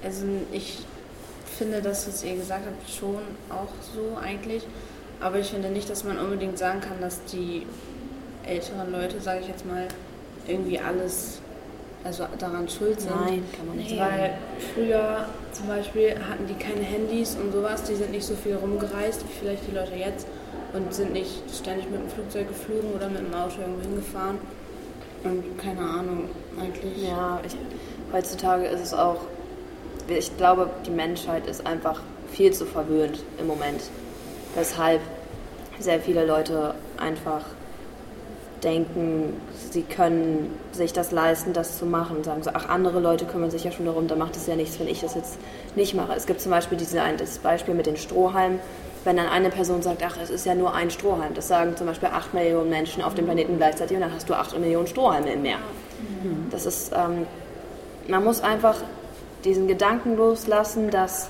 Also ich finde das, was ihr gesagt habt, schon auch so eigentlich. Aber ich finde nicht, dass man unbedingt sagen kann, dass die älteren Leute, sage ich jetzt mal, irgendwie alles also daran schuld sind. Nein, kann man nicht sagen. Weil früher zum Beispiel hatten die keine Handys und sowas, die sind nicht so viel rumgereist wie vielleicht die Leute jetzt und sind nicht ständig mit dem Flugzeug geflogen oder mit dem Auto irgendwo hingefahren. Und keine Ahnung, eigentlich. Ja, heutzutage ist es auch, ich glaube, die Menschheit ist einfach viel zu verwöhnt im Moment. Weshalb sehr viele Leute einfach denken, sie können sich das leisten, das zu machen. Und sagen so, ach, andere Leute kümmern sich ja schon darum, da macht es ja nichts, wenn ich das jetzt nicht mache. Es gibt zum Beispiel das Beispiel mit den Strohhalmen. Wenn dann eine Person sagt, ach, es ist ja nur ein Strohhalm. Das sagen zum Beispiel 8 Millionen Menschen auf dem Planeten gleichzeitig und dann hast du 8 Millionen Strohhalme im Meer. Das ist, man muss einfach diesen Gedanken loslassen, dass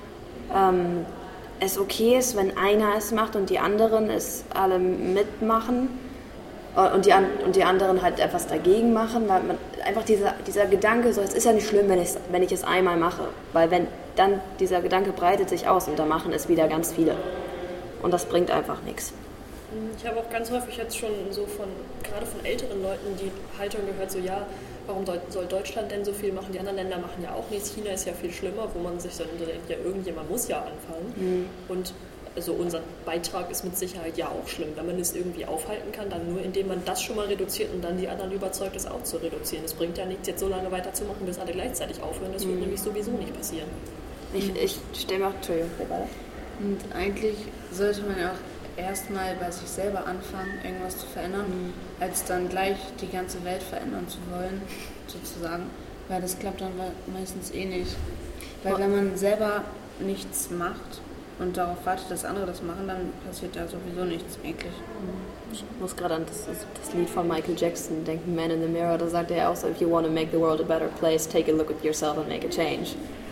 es okay ist, wenn einer es macht und die anderen es alle mitmachen und die anderen halt etwas dagegen machen, weil man einfach dieser Gedanke, so, es ist ja nicht schlimm, wenn ich es einmal mache, weil wenn dann dieser Gedanke breitet sich aus und da machen es wieder ganz viele und das bringt einfach nichts. Ich habe auch ganz häufig jetzt schon so gerade von älteren Leuten die Haltung gehört, so ja, warum soll Deutschland denn so viel machen? Die anderen Länder machen ja auch nichts. China ist ja viel schlimmer, wo man sich dann denkt, ja, irgendjemand muss ja anfangen. Und also unser Beitrag ist mit Sicherheit ja auch schlimm. Wenn man es irgendwie aufhalten kann, dann nur indem man das schon mal reduziert und dann die anderen überzeugt, es auch zu reduzieren. Es bringt ja nichts, jetzt so lange weiterzumachen, bis alle gleichzeitig aufhören. Das wird nämlich sowieso nicht passieren. Ich stelle mir auch, Entschuldigung, Und eigentlich sollte man ja auch erstmal bei sich selber anfangen, irgendwas zu verändern, als dann gleich die ganze Welt verändern zu wollen, sozusagen. Weil das klappt dann meistens eh nicht. Weil wenn man selber nichts macht und darauf wartet, dass andere das machen, dann passiert da sowieso nichts eigentlich. Ich muss gerade an das Lied von Michael Jackson denken, Man in the Mirror, da sagt er auch so, if you want to make the world a better place, take a look at yourself and make a change.